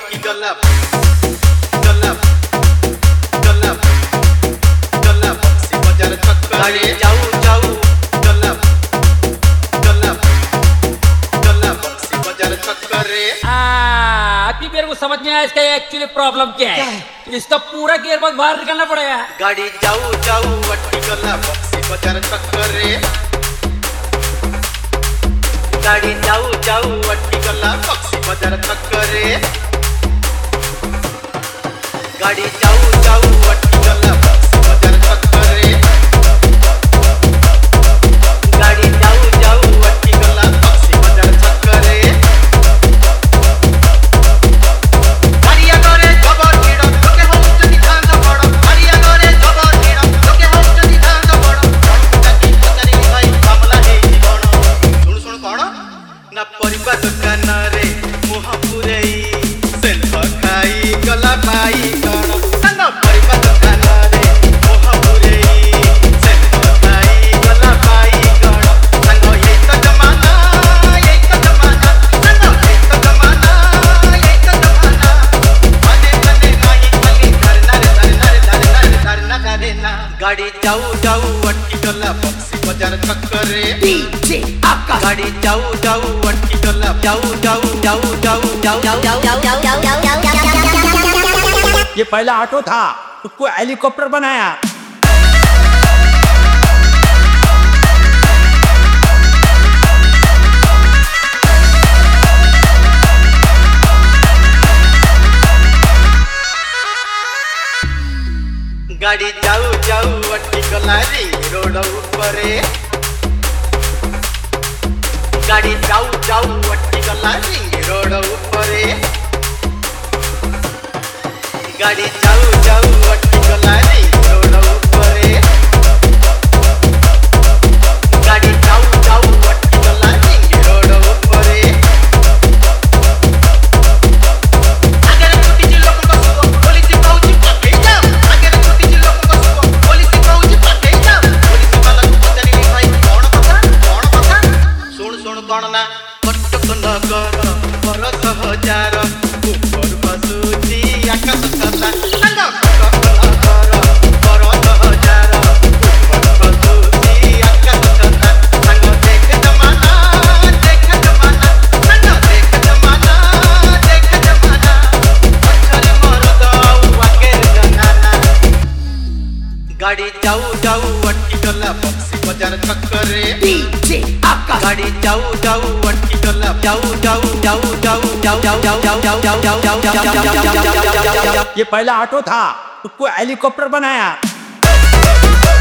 वटकी गला गला गला गला बक्सी बाजार चक्कर जाऊ जाऊ गला गला गला बक्सी बाजार चक्कर रे। अभी मेरे को समझ में आया इसका एक्चुअली प्रॉब्लम क्या है। इसका पूरा गियर बॉक्स बाहर निकालना पड़ेगा। गाड़ी जाऊ जाऊ वटकी गला बक्सी बाजार चक्कर रे। गाड़ी जाऊ जाऊ वटकी गला बक्सी बाजार चक्कर रे। गाड़ी जाऊ जाऊ वटकी गला बक्सी बाजार चक्कर रे। गाड़ी जाऊ जाऊ वटकी गला बक्सी बाजार चक्कर रे। हरिया करे जबर भिड़ लोके हो जदी धान बड़। हरिया करे जबर भिड़ लोके हो जदी धान बड़। जाति पचारि भाई मामला हे जीवन। सुन सुन कोन ना परिबा दुकान रे मुह पुरेई सेल्फ खाई गला पाई कोन ना परिबा दुकान रे मुह पुरेई सेल्फ खाई गला पाई कोन। संग ये तो जमाना संग ये तो जमाना मने मने नाही खाली करना रे गाड़ी जाऊ जाऊ वटकी गला बक्सी बाजार चक्कर रे। डीजे आकाश गाड़ी जाऊ जाऊ वटकी गला जाऊ जाऊ जाऊ जाऊ जाऊ ये पहला ऑटो था, उसको हेलीकॉप्टर बनाया। गाड़ी जाऊ जाऊ वटकी गला रे रोड ऊपरे। गाड़ी जाऊ जाऊ वटकी गला रे रोड ऊपरे। गाड़ी जाऊ जाऊ वटकी गला रे रोड ऊपरे। गाड़ी जाऊ जाऊ वटकी गला रे रोड ऊपरे। आगे कुटी जी लोक बसो पुलिस कहूची पके जा। आगे कुटी जी लोक बसो पुलिस कहूची पके जा। पुलिस वाला को पचारि भाई कोन कथा सुन सुन कोन ना कटक नगर परस हजार ऊपर बसुची आकाश सता। संग कटक नगर परस हजार ऊपर बसुची आकाश सता। संग देख जमाना संग देख जमाना पछरे मरद वाके जनाना। गाड़ी जाऊ जाऊ वटकी गला बक्सी बाजार चक्कर रे। डीजे आकाश गाड़ी जाऊ जाऊ वटकी गला जाऊ जाऊ जाऊ जाऊ जाऊ जाऊ जाऊ ये पहला ऑटो था, उसको हेलीकॉप्टर बनाया।